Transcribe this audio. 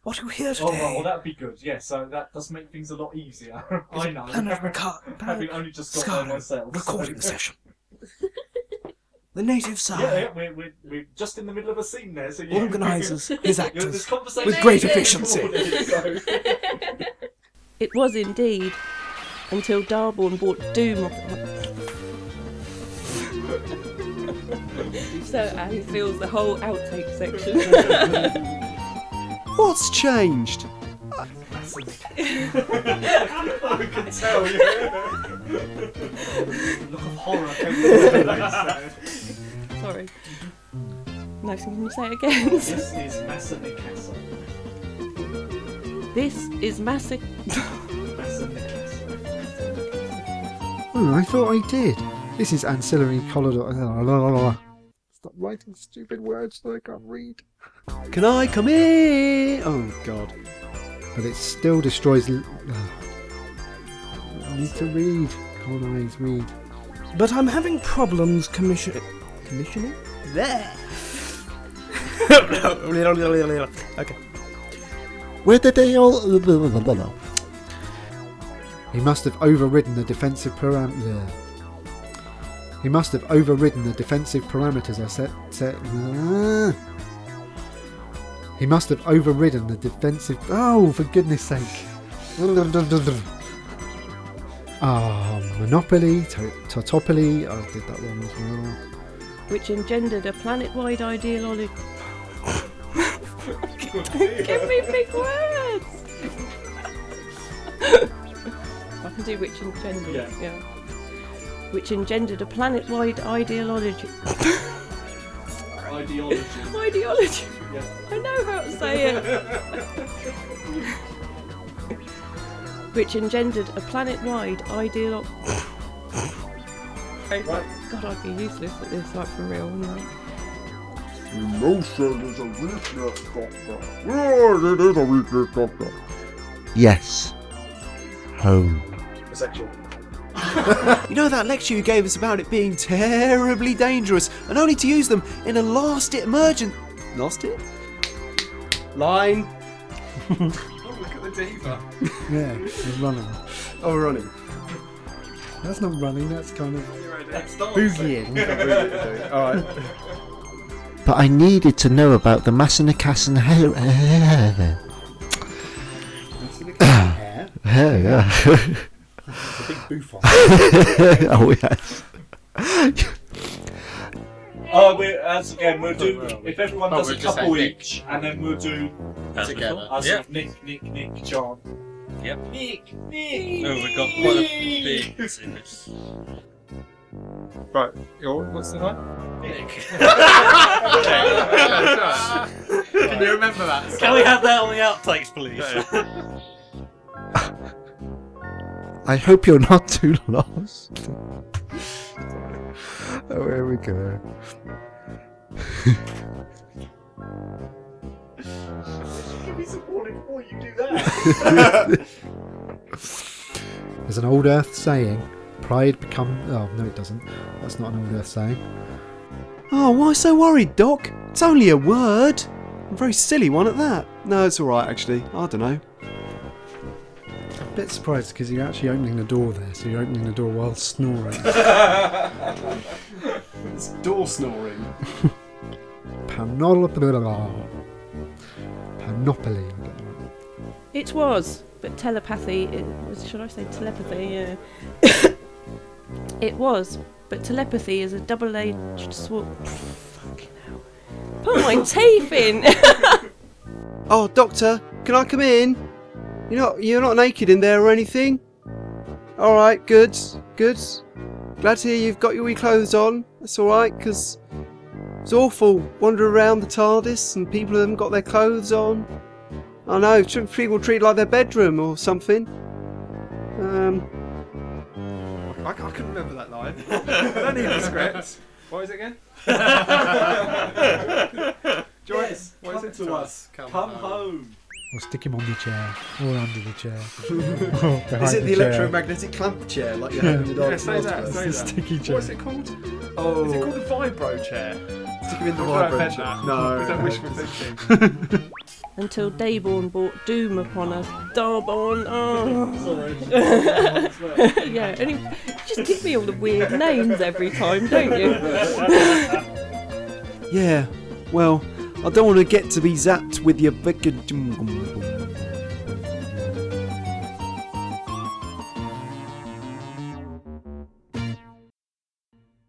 what you hear Oh, today well, that'd be good. Yeah, so that does make things a lot easier. I know. Having only just got there myself. Recording session. The native side Yeah, we're just in the middle of a scene there, so you organises his this actors conversation with great is efficiency. recorded, so- It was indeed, until Darborn brought doom of So Ali feels the whole outtake section. What's changed? I can tell you. Look of horror came from your face there. Sorry. Nice, can you say it again? This is Massa Nicasso. This is Massic. Massa Nicasso. Oh, I thought I did. This is ancillary collar. Stop writing stupid words that I can't read. Can I come in? Oh God! But it still destroys. I need to read. Can't I read? But I'm having problems commissioning. There. Okay. Where did they all? He must have overridden the defensive parameter. He must have overridden the defensive parameters I set. He must have overridden the defensive. Oh, for goodness sake! Monopoly, Tautopoly. I did that one as well. Which engendered a planet-wide ideology. Give me big words! I can do which engendered. Yeah. Which engendered a planet-wide ideology. Ideology. Yeah. I know how to say it. Which engendered a planet-wide ideology. Right. God, I'd be useless at this, like for real, wouldn't I? Emotion is a weakness, Doctor. It is a weakness, Doctor. Yes. Home. Sexual. You know that lecture you gave us about it being terribly dangerous and only to use them in a last-it emergent. Last-it? Line. Oh, look at the diva. Yeah, he's running. Oh, we're running. That's not running, that's kind of That's dancing. boogieing. Alright. But I needed to know about the Massanicassan hair. It's a big bouffon. Oh, yes. We'll do. If everyone does a we'll just couple say each, and then we'll do Together. us. Yep. Nick, John. Yep. Nick. Oh, we've got quite a big series. Right, what's the name? Nick. Can you remember that? Can we have that on the outtakes, please? I hope you're not too lost. Oh, here we go. Give me some warning before you do that. There's an old Earth saying, pride become... Oh, no it doesn't. That's not an old Earth saying. Oh, why so worried, Doc? It's only a word. A very silly one at that. No, it's alright actually. I don't know. A bit surprised because you're actually opening the door there, so you're opening the door while snoring. It's door snoring. Panoply. I get that. It was, but telepathy. Should I say telepathy? Yeah. It was, but telepathy is a double-edged sword. Fucking hell! Put my teeth in. Oh, Doctor, can I come in? You're not naked in there or anything? Alright, good. Glad to hear you've got your wee clothes on. That's alright, because it's awful wandering around the TARDIS and people haven't got their clothes on. I know, people treat it like their bedroom or something. I couldn't remember that line. I don't need the script. What is it again? Joyce, what is it to us. Come home. Or stick him on the chair, or under the chair. Is it the electromagnetic clamp chair like you have in the Yeah, Dark say that. It's a sticky chair. What's it called? Oh, Is it called the vibro chair? stick him in the Or should I vibro invent chair. that? No. Is that no. wishful thinking? until Dayborn brought doom upon us. Darborn, oh. Sorry. Yeah, and you just give me all the weird names every time, don't you? Yeah, well, I don't want to get to be zapped with your big...